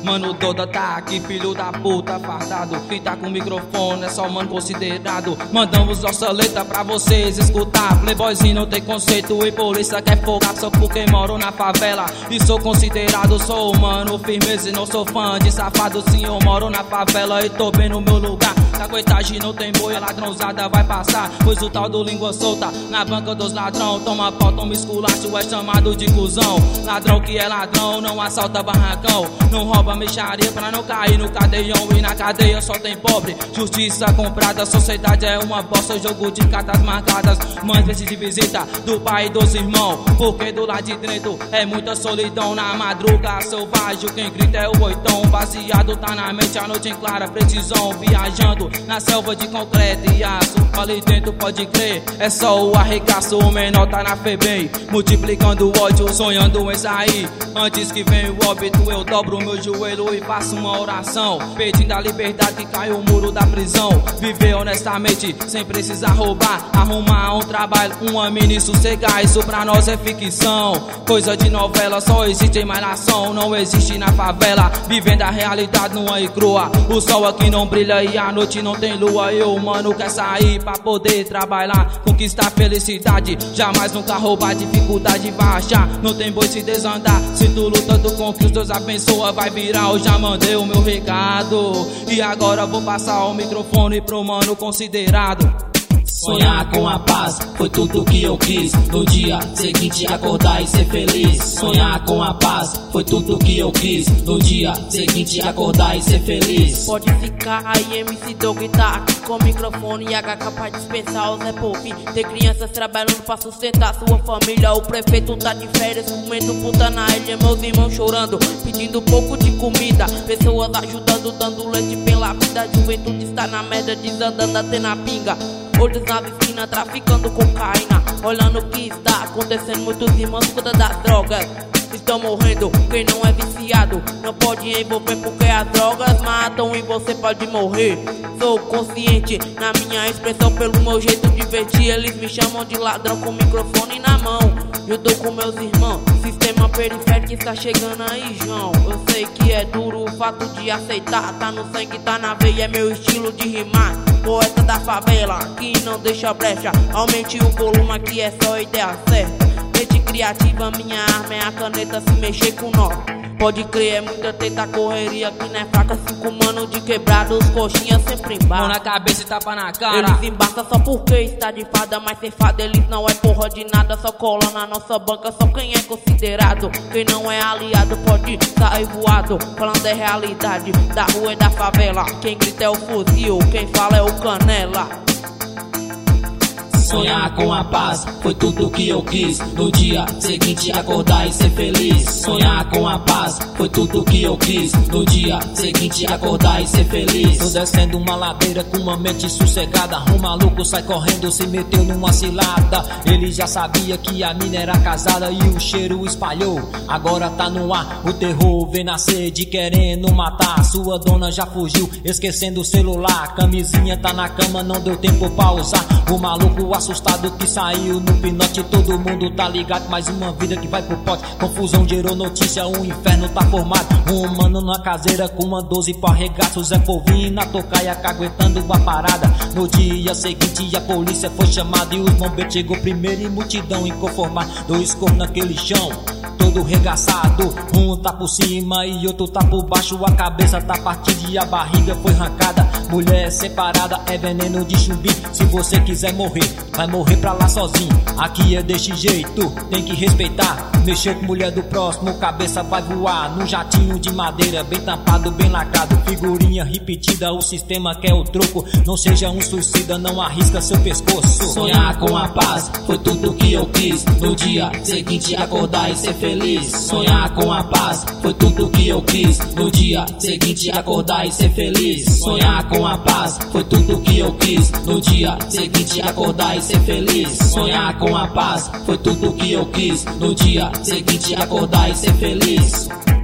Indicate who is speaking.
Speaker 1: Mano, Doda tá aqui, filho da puta, fardado. Quem tá com o microfone é só mano considerado. Mandamos nossa letra pra vocês escutar. Playboyzinho não tem conceito e polícia quer folgar só porque moro na favela e sou considerado. Sou humano, firmeza e não sou fã de safado. Sim, eu moro na favela e tô bem no meu lugar. Caguetagem não tem boi, a ladrãozada vai passar. Pois o tal do língua solta na banca dos ladrão. Toma pau, toma esculacho, é chamado de cuzão. Ladrão que é ladrão, não assalta barracão. Não rouba mexaria pra não cair no cadeião. E na cadeia só tem pobre, justiça comprada. Sociedade é uma bosta, jogo de cartas marcadas. Mães vezes de visita do pai e dos irmãos. Porque do lado de dentro é muita solidão. Na madruga selvagem, quem grita é o oitão. Baseado tá na mente, a noite em clara precisão. Viajando na selva de concreto e aço. Ali dentro pode crer, é só o arregaço. O menor tá na FEBEM, multiplicando o ódio, sonhando em sair. Antes que venha o óbito, eu dobro meu joelho e faço uma oração, pedindo a liberdade que cai o muro da prisão. Viver honestamente, sem precisar roubar. Arrumar um trabalho, uma mini sossegar. Isso pra nós é ficção, coisa de novela. Só existe em malhação, não existe na favela. Vivendo a realidade nua e crua. O sol aqui não brilha e a noite não tem lua. E o mano quer sair pra poder trabalhar, conquistar felicidade. Jamais nunca roubar, dificuldade vai achar. Não tem boi se desandar. Se tu lutando com que os Deus abençoa, vai virar. Eu já mandei o meu recado e agora vou passar o microfone pro mano considerado.
Speaker 2: Sonhar com a paz foi tudo que eu quis. No dia seguinte acordar e ser feliz. Sonhar com a paz foi tudo que eu quis. No dia seguinte acordar e ser feliz.
Speaker 3: Pode ficar aí, MC Dog tá aqui com o microfone e HK pra dispensar o Zé Povinho. Tem crianças trabalhando pra sustentar sua família. O prefeito tá de férias comendo puta na ilha. Meus irmãos chorando, pedindo um pouco de comida. Pessoas ajudando, dando leite pela vida. A juventude está na merda, desandando até na pinga. Olhos na esquina, traficando cocaína. Olhando o que está acontecendo, muitos irmãos cuidam das drogas. Estão morrendo, quem não é viciado não pode envolver porque as drogas matam e você pode morrer. Sou consciente na minha expressão pelo meu jeito de vestir. Eles me chamam de ladrão com o microfone na mão. Eu tô com meus irmãos, sistema periférico está chegando aí, João. Eu sei que é duro o fato de aceitar. Tá no sangue, tá na veia, é meu estilo de rimar. Poeta da favela, que não deixa brecha. Aumente o volume, aqui é só ideia certa. Mente criativa, minha arma é a caneta. Se mexer com nó, pode crer, é muita teta, correria aqui não é fraca. 5 mano de quebrado, os coxinhas sempre embaixo.
Speaker 1: Mão na cabeça e tapa na cara.
Speaker 3: Eles embaçam só porque está de fada. Mas sem fada eles não é porra de nada. Só cola na nossa banca, só quem é considerado. Quem não é aliado pode sair voado. Falando é realidade, da rua e da favela. Quem grita é o fuzil, quem fala é o canela.
Speaker 2: Sonhar com a paz foi tudo que eu quis. No dia seguinte acordar e ser feliz. Sonhar com a paz foi tudo que eu quis. No dia seguinte acordar e ser feliz.
Speaker 4: Tô descendo uma ladeira com uma mente sossegada. Um maluco sai correndo, se meteu numa cilada. Ele já sabia que a mina era casada e o cheiro espalhou. Agora tá no ar, o terror vem na sede querendo matar. Sua dona já fugiu, esquecendo o celular. Camisinha tá na cama, não deu tempo pra usar. O maluco assustado que saiu no pinote. Todo mundo tá ligado, mais uma vida que vai pro pote. Confusão gerou notícia, um inferno tá formado. Um mano na caseira com uma 12 pra arregaço. Zé Povinho na tocaia caguetando a parada. No dia seguinte a polícia foi chamada e os bombeiros chegou primeiro e multidão inconformada. 2 corpos naquele chão, todo regaçado. Um tá por cima e outro tá por baixo. A cabeça tá partida e a barriga foi arrancada. Mulher separada é veneno de chumbi. Se você quiser morrer, vai morrer pra lá sozinho. Aqui é desse jeito, tem que respeitar. Mexeu com mulher do próximo, cabeça vai voar. Num jatinho de madeira, bem tampado, bem lacrado. Figurinha repetida, o sistema quer o troco. Não seja um suicida, não arrisca seu pescoço.
Speaker 2: Sonhar com a paz foi tudo que eu quis. No dia seguinte acordar e ser feliz. Sonhar com a paz foi tudo que eu quis. No dia seguinte acordar e ser feliz. Sonhar com a paz foi tudo que eu quis. No dia seguinte acordar e ser feliz. Sonhar com a paz foi tudo que eu quis. No dia seguinte acordar e ser feliz.